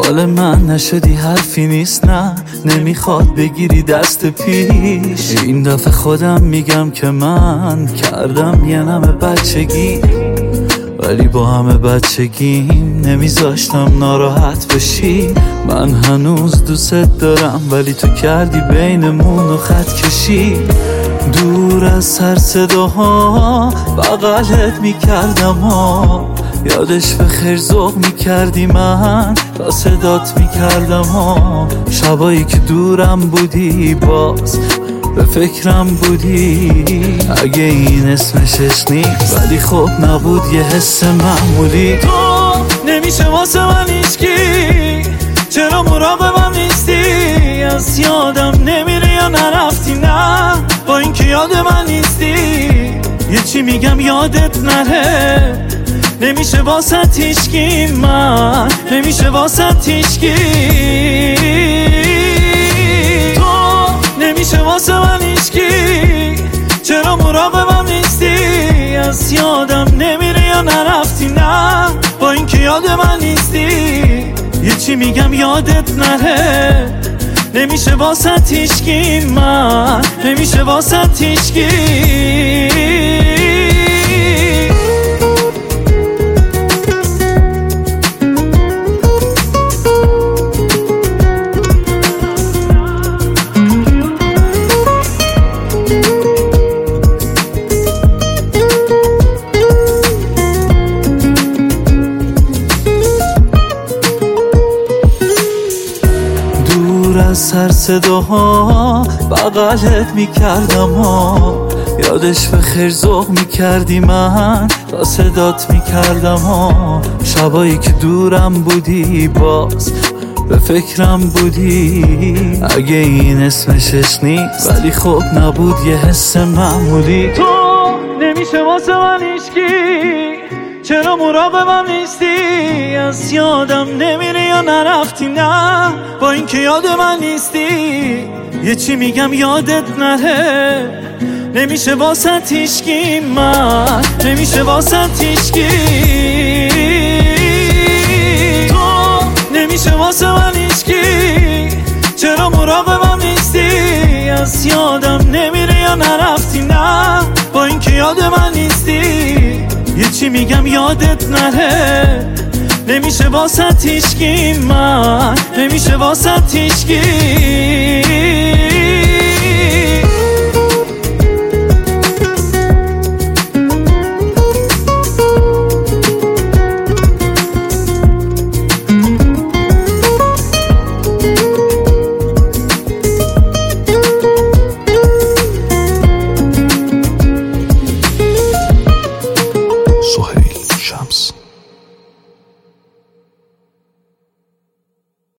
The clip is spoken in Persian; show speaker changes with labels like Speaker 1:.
Speaker 1: مال من نشدی حرفی نیست، نه نمیخواد بگیری دست پیش. این دفعه خودم میگم که من کردم یه نمه بچگی، ولی با همه بچگیم نمیذاشتم ناراحت بشی. من هنوز دوست دارم ولی تو کردی بینمون و خط کشی. دور از هر صداها بغلت میکردم ها، یادش به خیر ذوق میکردی من تا صدات میکردم ها. شبایی که دورم بودی باز به فکرم بودی، اگه این اسمش نیست ولی خب نبود یه حس معمولی. تو نمیشه واسه من هیچکی، چرا مراقبم نیستی؟ از یادم نمیره یا نرفتی؟ نه با این که یاد من نیستی. یه چی میگم یادت نره، نمیشه واسه هیچکی، من نمیشه واسه هیچکی. تو نمیشه واسه من هیچکی، چرا مراقبم نیستی؟ از یادم نمیره یا نرفتی؟ نه با این که یاد من نیستی. یه چی میگم یادت نره، نمیشه واسه هیچکی، من نمیشه واسه هیچکی. سر صداها بغلت میکردم ها، یادش به خیر ذوق میکردی من تا صدات میکردم ها. شبایی که دورم بودی باز به فکرم بودی، اگه این اسمش نیست ولی خب نبود یه حس معمولی. تو نمیشه واسه من هیچکی، چرا مراقبم نیستی؟ از یادم نمیره یا نرفتی؟ نه با این که یاد من نیستی. یه چی میگم یادت نره، نمیشه واسه هیچکی، من نمیشه واسه هیچکی. تو نمیشه واسه من هیچکی، چرا مراقبم نیستی؟ از یادم نمیره یا نرفتی؟ نه با این که یاد من نیستی. یه چی میگم یادت نره، نمیشه واسه هیچکی، من نمیشه واسه هیچکی.